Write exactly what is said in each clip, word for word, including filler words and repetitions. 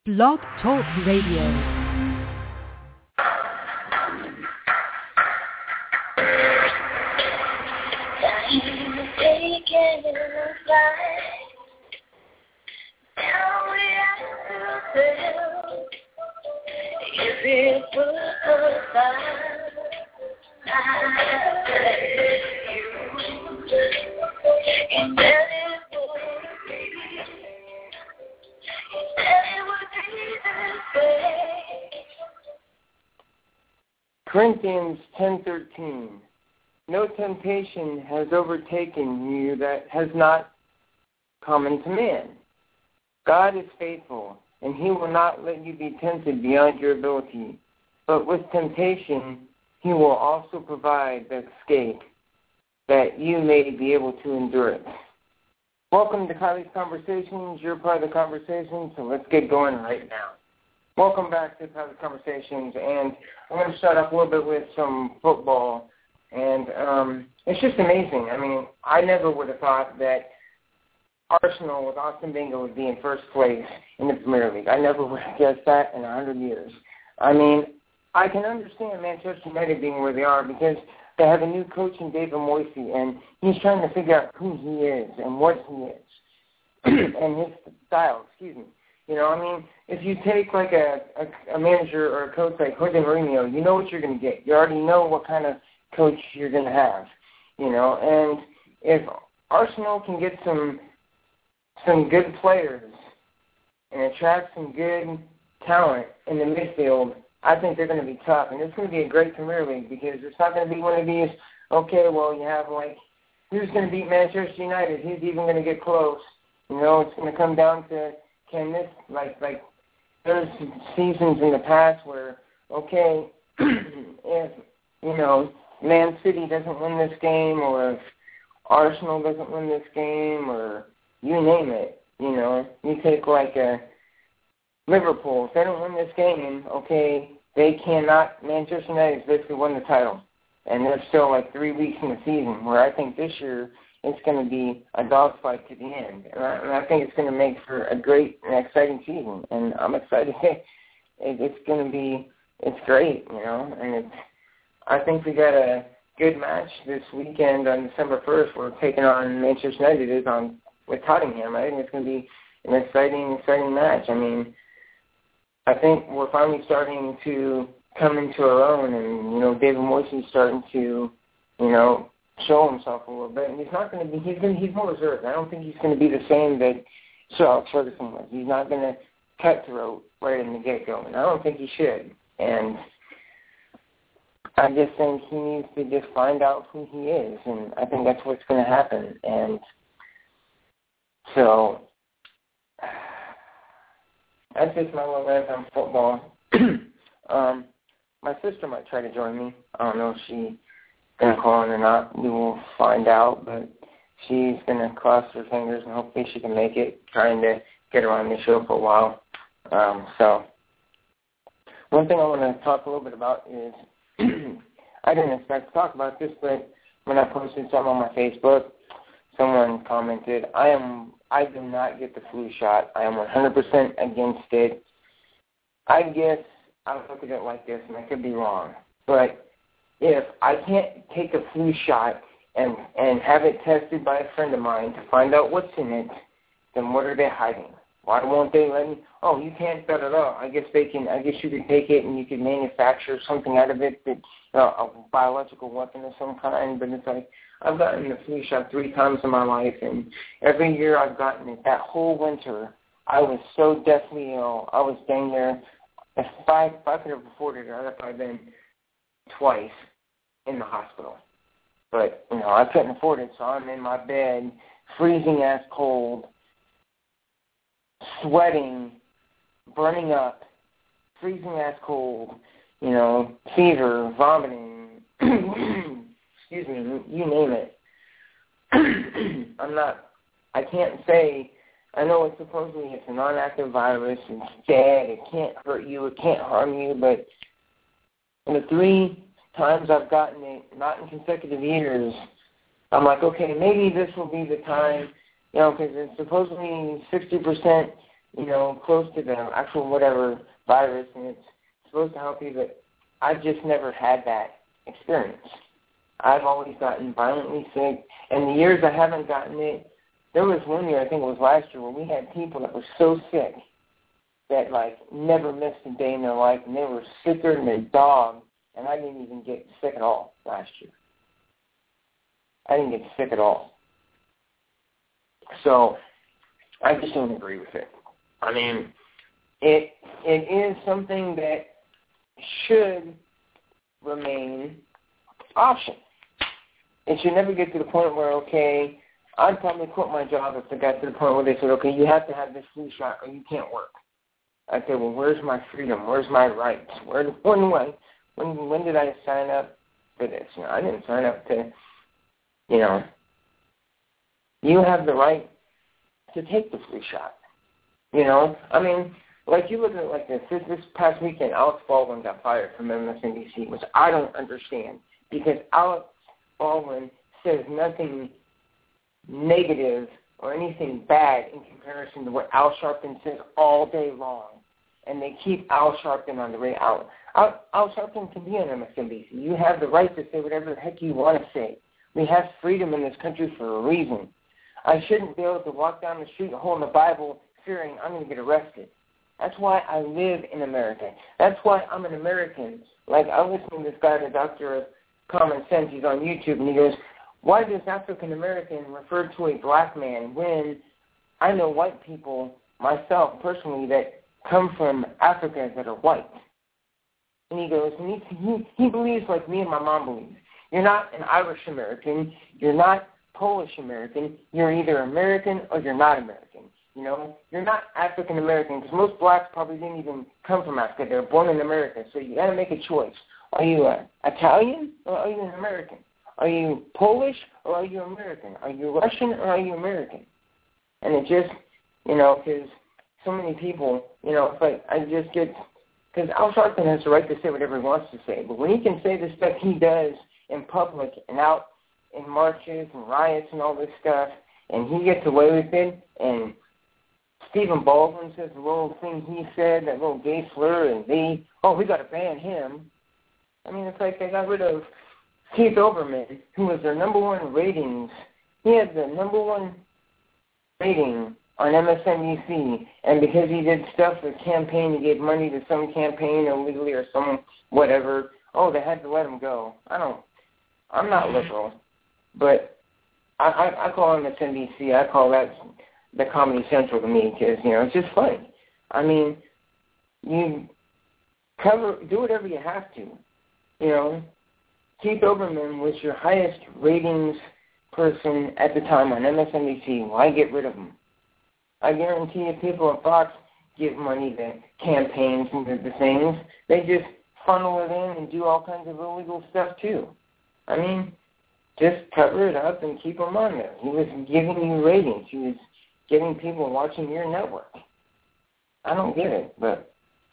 Blog Talk Radio. Corinthians ten thirteen. No temptation has overtaken you that has not common to man. God is faithful, and he will not let you be tempted beyond your ability. But with temptation, he will also provide the escape that you may be able to endure it. Welcome to Kylie's Conversations. You're part of the conversation, so let's get going right now. Welcome back to Kylie's Conversations, and I'm going to start off a little bit with some football. And um, it's just amazing. I mean, I never would have thought that Arsenal with Arsene Wenger would be in first place in the Premier League. I never would have guessed that in a hundred years. I mean, I can understand Manchester United being where they are because they have a new coach in David Moyes, and he's trying to figure out who he is and what he is and his style, excuse me. You know, I mean, if you take like a, a, a manager or a coach like Jose Mourinho, you know what you're going to get. You already know what kind of coach you're going to have, you know. And if Arsenal can get some some good players and attract some good talent in the midfield, I think they're going to be tough. And it's going to be a great Premier League because it's not going to be one of these, okay, well, you have like, who's going to beat Manchester United? Who's even going to get close? You know, it's going to come down to, can this, like, like there's seasons in the past where, okay, if, you know, Man City doesn't win this game, or if Arsenal doesn't win this game, or you name it, you know, you take like a Liverpool, if they don't win this game, okay, they cannot, Manchester United has basically won the title, and there's still like three weeks in the season, where I think this year it's going to be a dogfight to the end, and I, and I think it's going to make for a great and exciting season, and I'm excited. it, it's going to be, it's great, you know, and it's, I think we got a good match this weekend on December first. We're taking on Manchester United is on with Tottenham. I think it's going to be an exciting, exciting match. I mean, I think we're finally starting to come into our own, and you know, David Moyes is starting to, you know, show himself a little bit. And he's not going to be. He's going. He's more reserved. I don't think he's going to be the same that Sir Alex Ferguson was. He's not going to cutthroat right in the get-go, and I don't think he should. And I just think he needs to just find out who he is, and I think that's what's going to happen. And so that's just my little rant on football. um, my sister might try to join me. I don't know if she's going to call in or not. We will find out, but she's going to cross her fingers, and hopefully she can make it, trying to get her on the show for a while. Um, so one thing I want to talk a little bit about is I didn't expect to talk about this, but when I posted something on my Facebook, someone commented, I am, I do not get the flu shot. I am one hundred percent against it. I guess I look at it like this, and I could be wrong, but if I can't take a flu shot and, and have it tested by a friend of mine to find out what's in it, then what are they hiding? Why won't they let me? Oh, you can't, da da da. I guess they can. I guess you could take it and you could manufacture something out of it, that uh, a biological weapon of some kind. But it's like, I've gotten the flu shot three times in my life, and every year I've gotten it. That whole winter, I was so deathly ill. I was dang near. If I, if I could have afforded it, I'd have probably been twice in the hospital. But you know, I couldn't afford it, so I'm in my bed, freezing ass cold, sweating, burning up, freezing ass cold, you know, fever, vomiting, excuse me, you name it. I'm not, I can't say, I know it's supposedly it's a non-active virus, it's dead, it can't hurt you, it can't harm you, but in the three times I've gotten it, not in consecutive years, I'm like, okay, maybe this will be the time, you know, because it's supposedly sixty percent you know, close to the actual whatever virus, and it's supposed to help you, but I've just never had that experience. I've always gotten violently sick, and the years I haven't gotten it, there was one year, I think it was last year, where we had people that were so sick that, like, never missed a day in their life, and they were sicker than their dog, and I didn't even get sick at all last year. I didn't get sick at all. So I just don't agree with it. I mean, it it is something that should remain option. It should never get to the point where, okay, I'd probably quit my job if it got to the point where they said, okay, you have to have this flu shot or you can't work. I'd say, well, where's my freedom? Where's my rights? Where, when, when, when, when did I sign up for this? You know, I didn't sign up to, you know, you have the right to take the flu shot. You know, I mean, like you look at it like this. This, this past weekend, Alex Baldwin got fired from M S N B C, which I don't understand because Alex Baldwin says nothing negative or anything bad in comparison to what Al Sharpton says all day long. And they keep Al Sharpton on the radio. Al, Al Sharpton can be on M S N B C. You have the right to say whatever the heck you want to say. We have freedom in this country for a reason. I shouldn't be able to walk down the street holding a Bible fearing I'm going to get arrested. That's why I live in America. That's why I'm an American. Like, I was listening to this guy, the Doctor of Common Sense. He's on YouTube, and he goes, why does African American refer to a black man when I know white people, myself personally, that come from Africa that are white? And he goes, and he, he, he believes like me and my mom believes. You're not an Irish American. You're not Polish American. You're either American or you're not American. You know, you're not African American because most blacks probably didn't even come from Africa. They were born in America. So you got to make a choice. Are you uh, Italian or are you an American? Are you Polish or are you American? Are you Russian or are you American? And it just, you know, because so many people, you know, it's like I just get, because Al Sharpton has the right to say whatever he wants to say, but when he can say the stuff he does in public and out in marches and riots and all this stuff, and he gets away with it, and Stephen Baldwin says the little thing he said, that little gay slur, and they, oh, we got to ban him. I mean, it's like they got rid of Keith Olbermann, who was their number one ratings. He had the number one rating on M S N B C, and because he did stuff with campaign, he gave money to some campaign illegally or some whatever, oh, they had to let him go. I don't, I'm not liberal, but I, I, I call M S N B C, I call that the Comedy Central to me because, you know, it's just funny. I mean, you cover, do whatever you have to, you know. Keith Olbermann was your highest ratings person at the time on M S N B C. Why get rid of him? I guarantee you people at Fox give money to campaigns and the, the things. They just funnel it in and do all kinds of illegal stuff too. I mean, just cover it up and keep him on there. He was giving you ratings. He was getting people watching your network. I don't get it, but...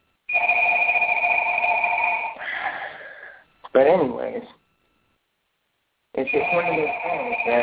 But anyways, it's just one of those things that...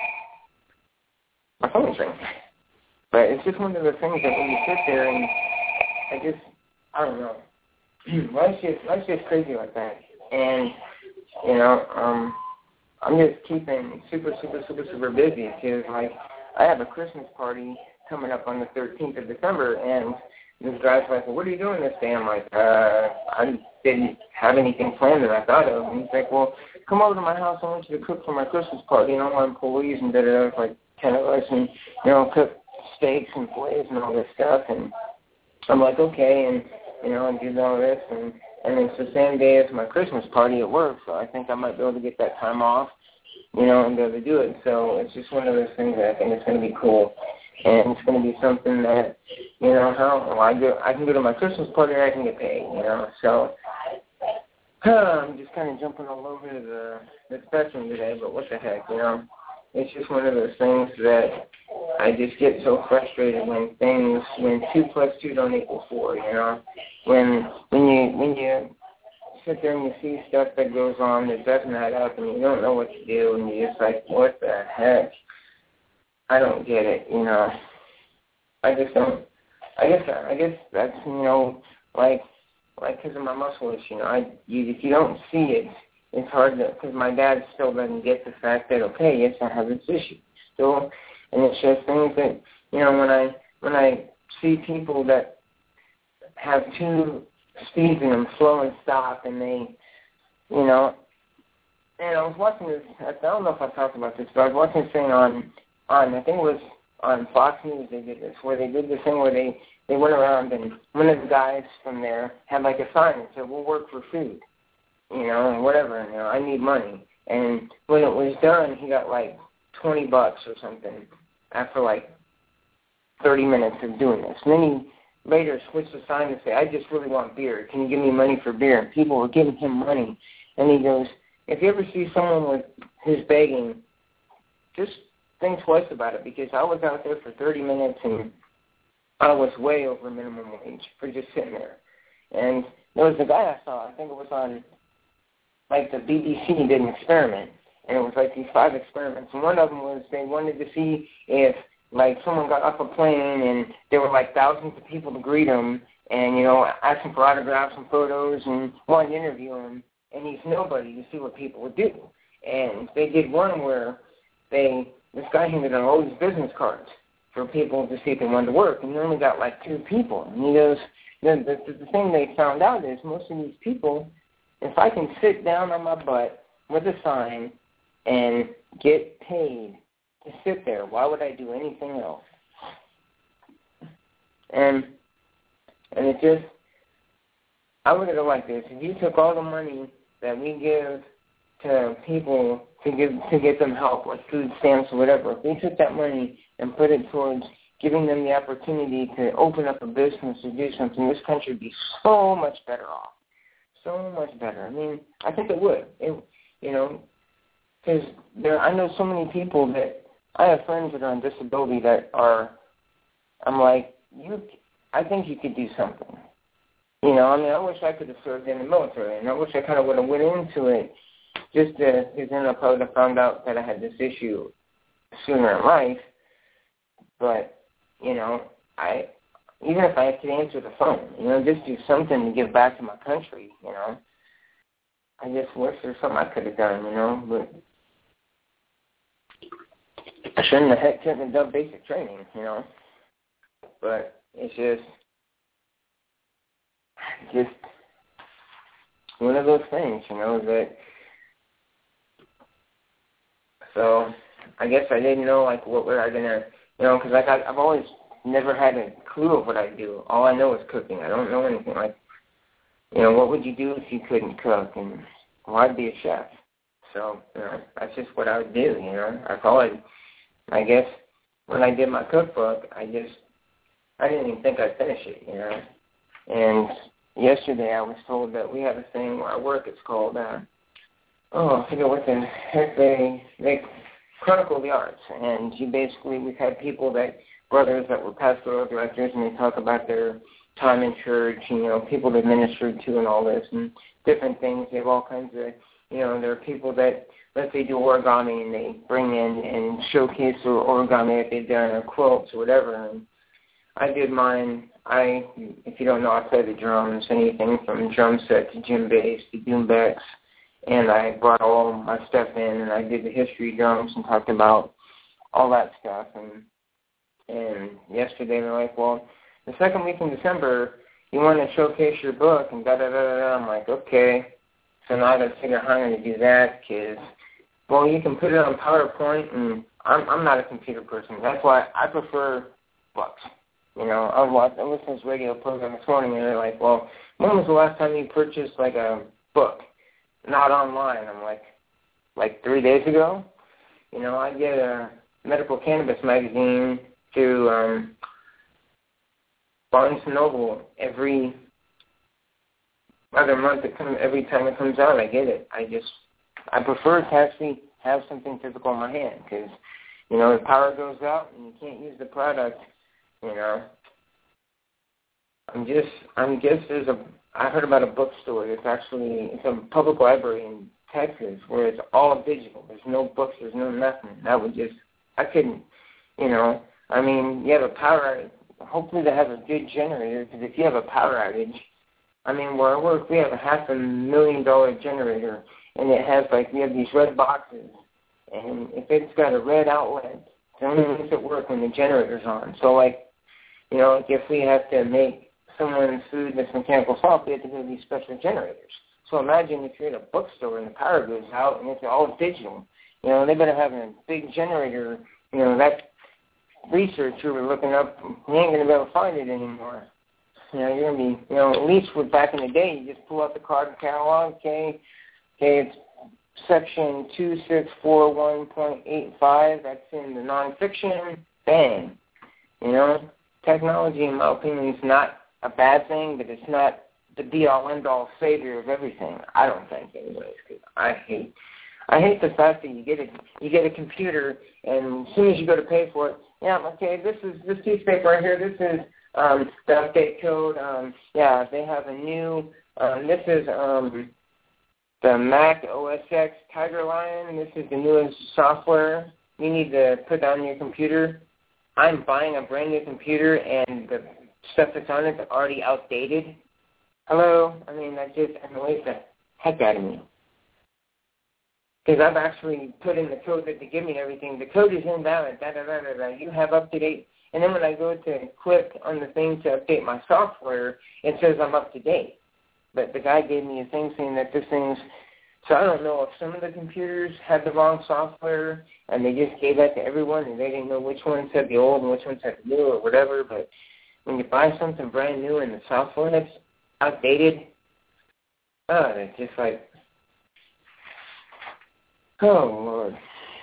My phone's ringing. But it's just one of the things that when you sit there and I just, I don't know, life's just, life's just crazy like that. And, you know, um, I'm just keeping super, super, super, super busy because, like, I have a Christmas party coming up on the thirteenth of December, and this guy's like, well, what are you doing this day? I'm like, uh, I didn't have anything planned that I thought of. And he's like, well, come over to my house. I want you to cook for my Christmas party. And all my employees and da-da-da, like ten of us, and, you know, cook steaks and fillets and all this stuff, and I'm like, okay, and, you know, and do all this, and, and it's the same day as my Christmas party at work, so I think I might be able to get that time off, you know, and be able to do it, so it's just one of those things that I think is going to be cool, and it's going to be something that, you know, how well, I go, I can go to my Christmas party and I can get paid, you know, so huh, I'm just kind of jumping all over the, the spectrum today, but what the heck, you know. It's just one of those things that I just get so frustrated when things, when two plus two don't equal four, you know. When when you when you sit there and you see stuff that goes on that doesn't add up and you don't know what to do and you're just like, what the heck? I don't get it, you know. I just don't I guess I guess that's, you know, like like because of my muscle issue. You know, I you, if you don't see it, it's hard to, because my dad still doesn't get the fact that, okay, yes, I have this issue still, and it's just things that, you know, when I when I see people that have two speeds in them, slow and stop, and they, you know, and I was watching this, I don't know if I talked about this, but I was watching this thing on, on I think it was on Fox News they did this, where they did this thing where they, they went around and one of the guys from there had like a sign that said, we'll work for food, you know, and whatever, you know, I need money. And when it was done, he got like twenty bucks or something after like thirty minutes of doing this. And then he later switched the sign to say, I just really want beer. Can you give me money for beer? And people were giving him money. And he goes, if you ever see someone with who's begging, just think twice about it, because I was out there for thirty minutes and I was way over minimum wage for just sitting there. And there was a guy I saw, I think it was on, like the B B C did an experiment, and it was like these five experiments. And one of them was they wanted to see if, like, someone got off a plane and there were, like, thousands of people to greet him and, you know, asking for autographs and photos and wanted to interview him. And he's nobody to see what people would do. And they did one where they, this guy handed out all these business cards for people to see if they wanted to work, and he only got like two people. And he goes, the, the, the thing they found out is most of these people, if I can sit down on my butt with a sign and get paid to sit there, why would I do anything else? And and it just, I look at it like this. If you took all the money that we give to people to give to get them help, like food stamps or whatever, if we took that money and put it towards giving them the opportunity to open up a business or do something, this country would be so much better off. So much better. I mean, I think it would. It, you know, because there, I know so many people that, I have friends that are on disability that are, I'm like, you, I think you could do something. You know, I mean, I wish I could have served in the military, and I wish I kind of would have went into it just to, because then I probably would have found out that I had this issue sooner in life. But, you know, I, even if I could answer the phone, you know, just do something to give back to my country, you know. I just wish there's something I could have done, you know, but I shouldn't have, heck, shouldn't have done basic training, you know. But it's just, just one of those things, you know, that, so I guess I didn't know, like, what were I going to, you know, because, like, I, I've always never had a clue of what I do. All I know is cooking. I don't know anything. Like, you know, what would you do if you couldn't cook? And, well, I'd be a chef. So, you know, that's just what I would do, you know. I call it, I guess, when I did my cookbook, I just, I didn't even think I'd finish it, you know. And yesterday I was told that we have a thing where I work, it's called, uh, oh, I forget what the heck they, they chronicle the arts. And you basically, we've had people that, brothers that were pastoral directors, and they talk about their time in church, and, you know, people they ministered to and all this, and different things. They have all kinds of, you know, there are people that, let's say, do origami, and they bring in and showcase their origami that they've done, or quilts or whatever. And I did mine. I, if you don't know, I play the drums, anything from drum set to djembes to doumbeks, and I brought all my stuff in, and I did the history drums and talked about all that stuff. And And yesterday they're like, well, the second week in December, you want to showcase your book, and da-da-da-da-da. I'm like, okay. So now I got to figure out how I'm going to do that, because, well, you can put it on PowerPoint, and I'm, I'm not a computer person. That's why I prefer books. You know, I was I listened to this radio program this morning, and they're like, well, when was the last time you purchased, like, a book? Not online. I'm like, like three days ago? You know, I get a medical cannabis magazine through um, Barnes and Noble every other month. It comes, every time it comes out, I get it. I just, I prefer to actually have something physical in my hand, because, you know, the power goes out and you can't use the product, you know. I'm just, I'm just, there's a, I heard about a bookstore. It's actually, it's a public library in Texas where it's all digital. There's no books, there's no nothing. That would just, I couldn't, you know. I mean, yeah, the power, hopefully they have a good generator, because if you have a power outage, I mean, where I work, we have a half a million dollar generator, and it has, like, we have these red boxes, and if it's got a red outlet, it only makes it work when the generator's on. So, like, you know, like if we have to make someone's food that's mechanical soft, we have to go to these special generators. So imagine if you're in a bookstore and the power goes out and it's all digital. You know, they better have a big generator. You know, that research you were looking up, you ain't going to be able to find it anymore. You know, you're going to be, you know, at least with back in the day, you just pull out the card catalog, okay, okay, it's section two six four one point eight five, that's in the nonfiction, bang. You know, technology, in my opinion, is not a bad thing, but it's not the be-all, end-all savior of everything. I don't think, anyways, because I hate, I hate the fact that you get a, you get a computer, and as soon as you go to pay for it, yeah, okay, this is this piece of paper right here, this is um, the update code. Um, yeah, they have a new, um, this is um, the Mac O S X Tiger Lion. This is the newest software you need to put on your computer. I'm buying a brand new computer, and the stuff that's on it is already outdated. Hello? I mean, that just annoys the heck out of me. Because I've actually put in the code that they give me and everything. The code is invalid, da-da-da-da-da. You have up-to-date. And then when I go to click on the thing to update my software, it says I'm up-to-date. But the guy gave me a thing saying that this thing's... So I don't know if some of the computers had the wrong software and they just gave that to everyone and they didn't know which one said the old and which one said the new or whatever. But when you buy something brand new and the software that's outdated, oh, it's just like... Oh, Lord.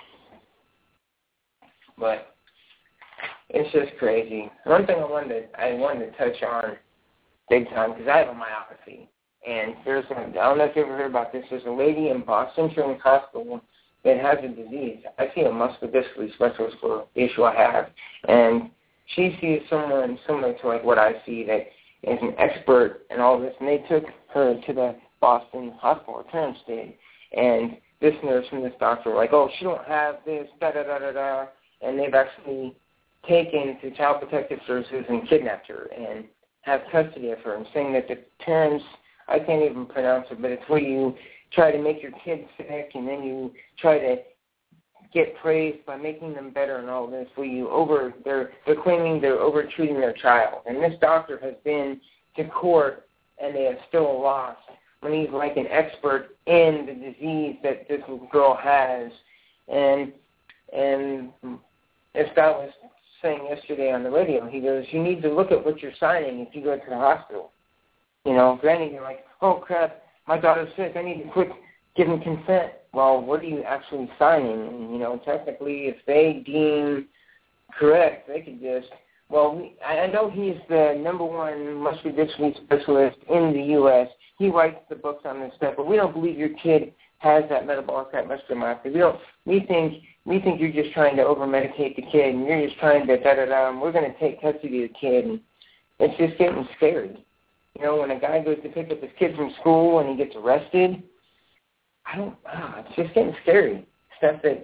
But it's just crazy. One thing I wanted to, I wanted to touch on big time, because I have a myopathy. And there's a, I don't know if you ever heard about this, there's a lady in Boston Children's Hospital that has a disease. I see a muscular dystrophy specialist for the issue I have. And she sees someone similar to like what I see that is an expert in all this. And they took her to the Boston Hospital, Terrence did. And this nurse and this doctor were like, oh, she don't have this, da-da-da-da-da. And they've actually taken to Child Protective Services and kidnapped her and have custody of her, and saying that the parents, I can't even pronounce it, but it's where you try to make your kids sick and then you try to get praised by making them better and all this, where you over, they're, they're claiming they're over-treating their child. And this doctor has been to court and they have still lost when he's like an expert in the disease that this little girl has. And and this guy was saying yesterday on the radio, he goes, you need to look at what you're signing if you go to the hospital. You know, granted, you're like, oh, crap, my daughter's sick, I need to quit giving consent. Well, what are you actually signing? And, you know, technically, if they deem correct, they could just, well, we, I know he's the number one muscular dystrophy specialist in the U S He writes the books on this stuff, but we don't believe your kid has that metabolic muscular myopathy. We don't. We think we think you're just trying to over-medicate the kid, and you're just trying to da-da-da, and we're going to take custody of the kid, and it's just getting scary. You know, when a guy goes to pick up his kid from school and he gets arrested, I don't, oh, it's just getting scary. Stuff that,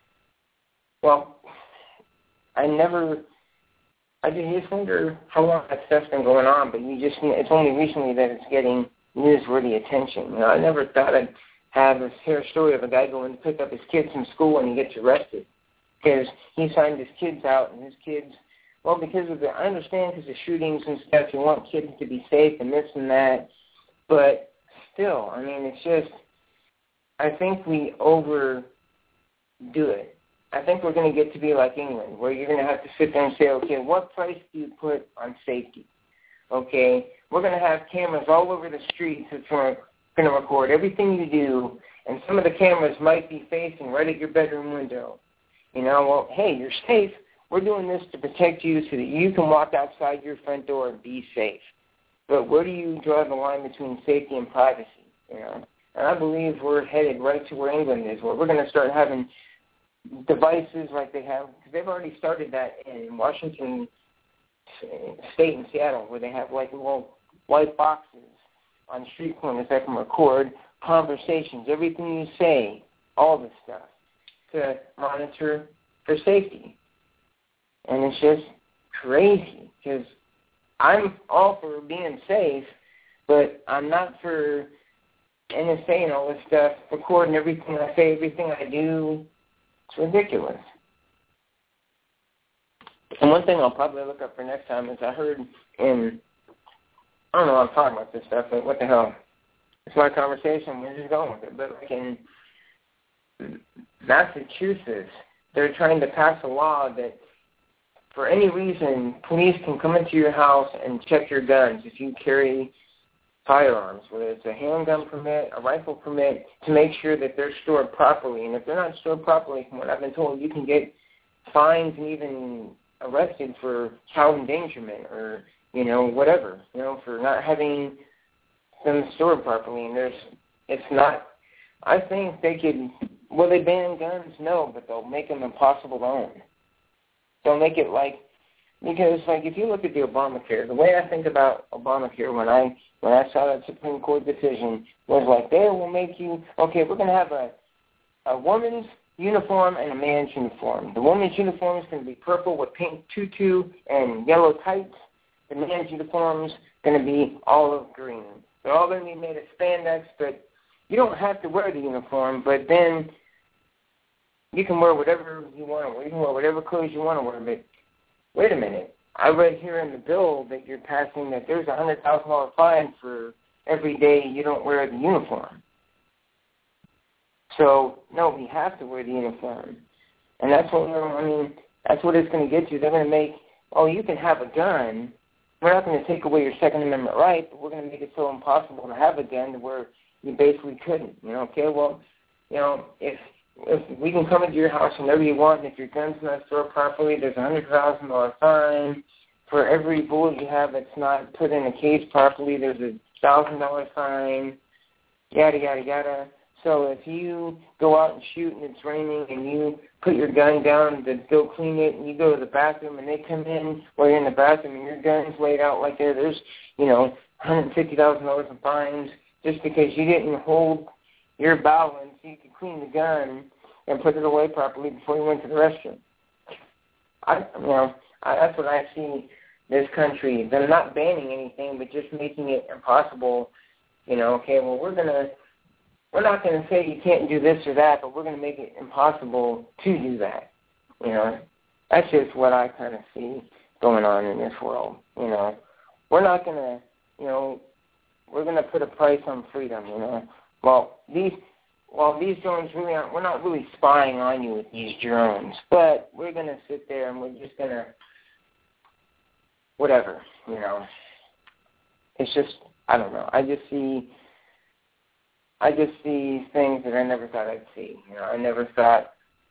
well, I never, I just wonder how long that stuff's been going on, but you just, it's only recently that it's getting newsworthy attention. You know, I never thought I'd have this here story of a guy going to pick up his kids from school and he gets arrested because he signed his kids out, and his kids, well, because of the, I understand because of shootings and stuff, you want kids to be safe and this and that, but still, I mean, it's just, I think we overdo it. I think we're going to get to be like England, where you're going to have to sit there and say, okay, what price do you put on safety? Okay, we're going to have cameras all over the streets that are going to record everything you do, and some of the cameras might be facing right at your bedroom window. You know, well, hey, you're safe. We're doing this to protect you so that you can walk outside your front door and be safe. But where do you draw the line between safety and privacy? You know, and I believe we're headed right to where England is, where we're going to start having devices like they have, because they've already started that in Washington State in Seattle, where they have like little white boxes on street corners that can record conversations, everything you say, all this stuff, to monitor for safety. And it's just crazy, because I'm all for being safe, but I'm not for N S A and all this stuff, recording everything I say, everything I do. It's ridiculous. And one thing I'll probably look up for next time is I heard in, I don't know why I'm talking about this stuff, but what the hell. It's my conversation. We're just going with it. But like in Massachusetts, they're trying to pass a law that for any reason, police can come into your house and check your guns if you carry firearms, whether it's a handgun permit, a rifle permit, to make sure that they're stored properly. And if they're not stored properly, from what I've been told, you can get fines and even arrested for child endangerment or, you know, whatever, you know, for not having them stored properly. And there's, it's not, I think they could, will they ban guns? No, but they'll make them impossible to own. They'll make it like, because like if you look at the Obamacare, the way I think about Obamacare when I when I saw that Supreme Court decision was like, they will make you, okay, we're going to have a a woman's uniform and a man's uniform. The woman's uniform is going to be purple with pink tutu and yellow tights. The man's uniform is going to be olive green. They're all going to be made of spandex, but you don't have to wear the uniform, but then you can wear whatever you want to wear. You can wear whatever clothes you want to wear, but wait a minute. I read here in the bill that you're passing that there's a one hundred thousand dollars fine for every day you don't wear the uniform. So, no, we have to wear the uniform. And that's what, I mean, that's what it's going to get you. They're going to make, oh, you can have a gun. We're not going to take away your Second Amendment right, but we're going to make it so impossible to have a gun to where you basically couldn't. You know, okay, well, you know, if if we can come into your house whenever you want, and if your gun's not stored properly, there's a one hundred thousand dollars fine. For every bullet you have that's not put in a case properly, there's a one thousand dollars fine, yada, yada, yada. So if you go out and shoot and it's raining and you put your gun down to go clean it and you go to the bathroom and they come in while you're in the bathroom and your gun's laid out like there, there's, you know, one hundred fifty thousand dollars in fines just because you didn't hold your balance so you could clean the gun and put it away properly before you went to the restroom. I, you know, I, that's what I see this country. They're not banning anything, but just making it impossible. You know, okay, well, we're gonna, we're not gonna say you can't do this or that, but we're gonna make it impossible to do that. You know, that's just what I kind of see going on in this world. You know, we're not gonna, you know, we're gonna put a price on freedom. You know, well, these. Well, these drones really aren't, we're not really spying on you with these drones, but we're going to sit there and we're just going to, whatever, you know. It's just, I don't know. I just see, I just see things that I never thought I'd see. You know, I never thought,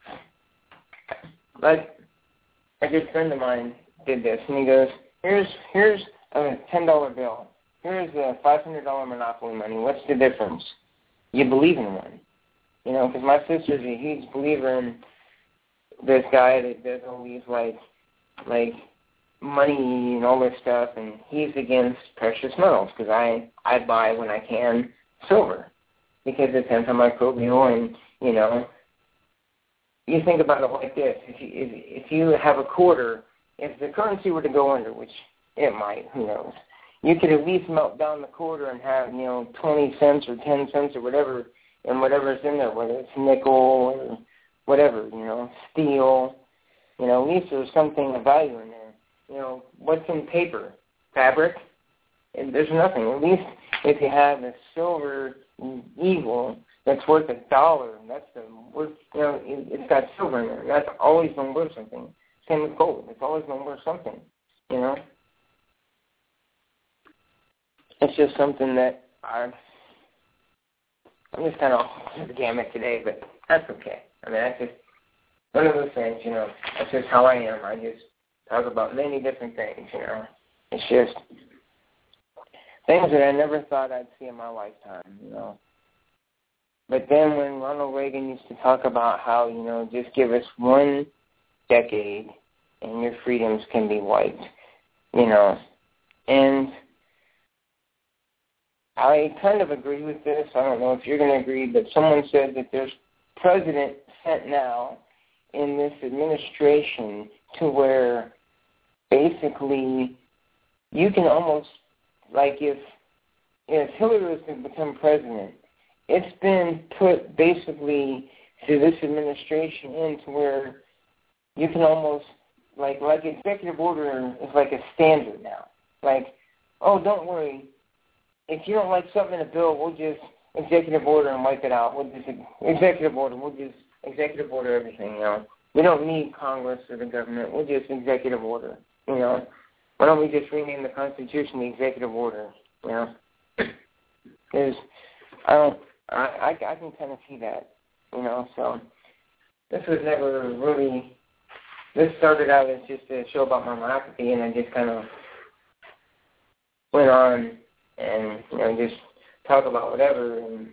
like, a good friend of mine did this, and he goes, here's, here's a ten dollar bill. Here's a five hundred dollars Monopoly money. What's the difference? You believe in one. You know, because my sister's a huge believer in this guy that does all these, like, like money and all this stuff, and he's against precious metals because I, I buy, when I can, silver because it's antimicrobial and, you know, you think about it like this. If you, if, if you have a quarter, if the currency were to go under, which it might, who knows, you could at least melt down the quarter and have, you know, twenty cents or ten cents or whatever, and whatever's in there, whether it's nickel or whatever, you know, steel, you know, at least there's something of value in there. You know, what's in paper? Fabric? And there's nothing. At least if you have a silver eagle that's worth a dollar, that's the worth, you know, it, it's got silver in there. That's always been worth something. Same with gold. It's always been worth something, you know. It's just something that I, I'm just kind of off the gamut today, but that's okay. I mean, that's just one of those things, you know. That's just how I am. I just talk about many different things, you know. It's just things that I never thought I'd see in my lifetime, you know. But then when Ronald Reagan used to talk about how, you know, just give us one decade and your freedoms can be wiped, you know. And I kind of agree with this. I don't know if you're going to agree, but someone said that there's president sent now in this administration to where basically you can almost, like if if Hillary was to become president, it's been put basically to this administration into where you can almost, like, like executive order is like a standard now. Like, oh, don't worry. If you don't like something in a bill, we'll just executive order and wipe it out. We'll just executive order. We'll just executive order everything, you know. We don't need Congress or the government. We'll just executive order, you know. Why don't we just rename the Constitution the executive order, you know? Because I don't, I, I, I can kind of see that, you know. So this was never really, this started out as just a show about my myopathy, and I just kind of went on and, you know, just talk about whatever. And,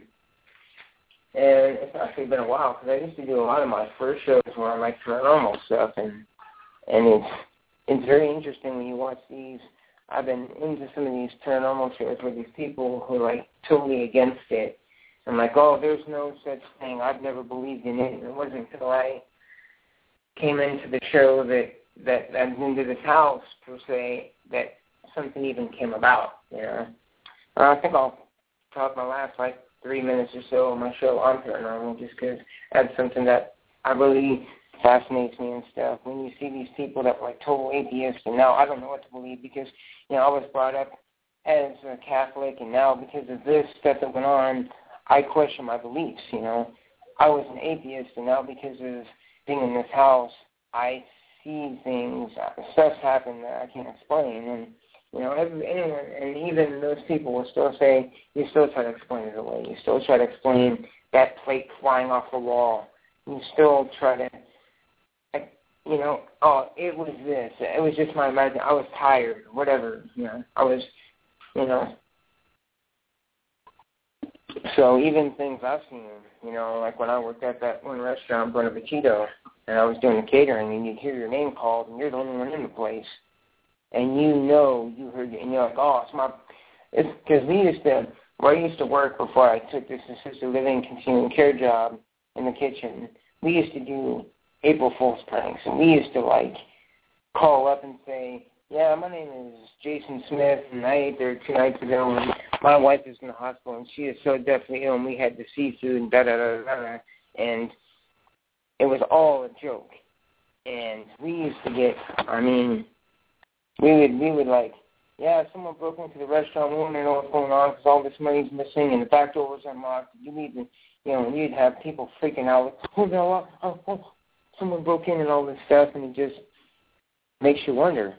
and it's actually been a while, because I used to do a lot of my first shows where I'm like paranormal stuff, and and it's it's very interesting when you watch these. I've been into some of these paranormal shows where these people who are like totally against it. I'm like, oh, there's no such thing. I've never believed in it. And it wasn't until I came into the show that that that into this house per se that something even came about. You know, uh, I think I'll talk my last like three minutes or so on my show on paranormal, just because that's something that I really fascinates me and stuff. When you see these people that were like total atheists, and now I don't know what to believe, because, you know, I was brought up as a Catholic, and now because of this stuff that went on, I question my beliefs, you know. I was an atheist, and now because of being in this house, I see things, stuff happen that I can't explain, and, you know, every, anyone, and even those people will still say, you still try to explain it away. You still try to explain that plate flying off the wall. You still try to, you know, oh, it was this. It was just my imagination. I was tired, whatever, you know. I was, you know. So even things I've seen, you know, like when I worked at that one restaurant, Bon Appetito, and I was doing the catering, and you'd hear your name called, and you're the only one in the place. And you know you heard it, and you're like, oh, it's my, it's because we used to, where I used to work before I took this assisted living continuing care job in the kitchen, we used to do April Fool's pranks, and we used to, like, call up and say, yeah, my name is Jason Smith, and I ate there two nights ago, and my wife is in the hospital, and she is so deathly ill, and we had the seafood, and da-da-da-da-da, and it was all a joke. And we used to get, I mean, we would, we would like, yeah, someone broke into the restaurant, we want to know what's going on, because all this money's missing, and the back door was unlocked, you need to, you know, and you'd have people freaking out, like, oh, no, oh, oh, someone broke in and all this stuff, and it just makes you wonder.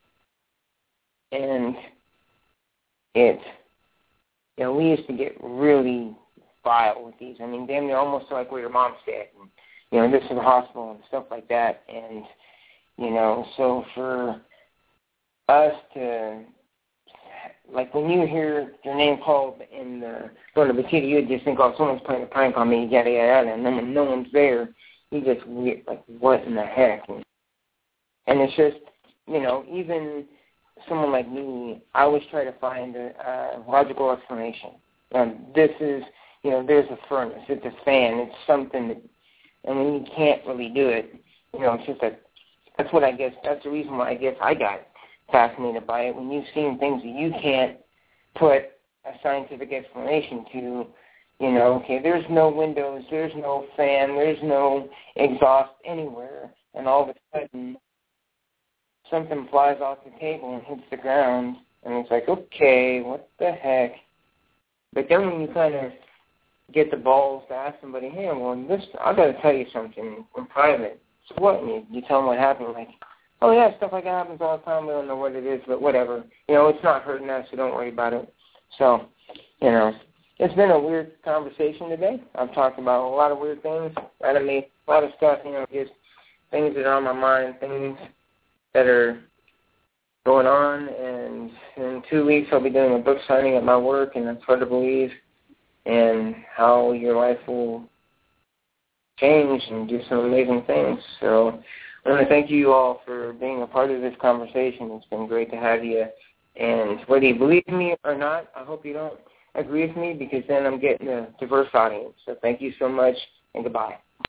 And it, you know, we used to get really vile with these. I mean, damn near almost like where your mom's dead, and, you know, this is the hospital and stuff like that. And, you know, so for us to, like, when you hear your name called in the Bon Appetito, you just think, oh, someone's playing a prank on me, yada, yada, yada. And then when no one's there, you just weird, like, what in the heck? And, and it's just, you know, even someone like me, I always try to find a, a logical explanation. Um, this is, you know, there's a furnace, it's a fan, it's something that, and when you can't really do it, you know, it's just that, that's what I guess, that's the reason why I guess I got fascinated by it. When you've seen things that you can't put a scientific explanation to, you know, okay, there's no windows, there's no fan, there's no exhaust anywhere, and all of a sudden something flies off the table and hits the ground, and it's like, okay, what the heck? But then when you kind of get the balls to ask somebody, hey, well, this, I got to tell you something in private. So what? And you, you tell them what happened, like, oh, yeah, stuff like that happens all the time. We don't know what it is, but whatever. You know, it's not hurting us, so don't worry about it. So, you know, it's been a weird conversation today. I've talked about a lot of weird things, out of me, a lot of stuff, you know, just things that are on my mind, things that are going on. And in two weeks I'll be doing a book signing at my work, and it's hard to believe, and how your life will change and do some amazing things. So I want to thank you all for being a part of this conversation. It's been great to have you. And whether you believe me or not, I hope you don't agree with me, because then I'm getting a diverse audience. So thank you so much, and goodbye.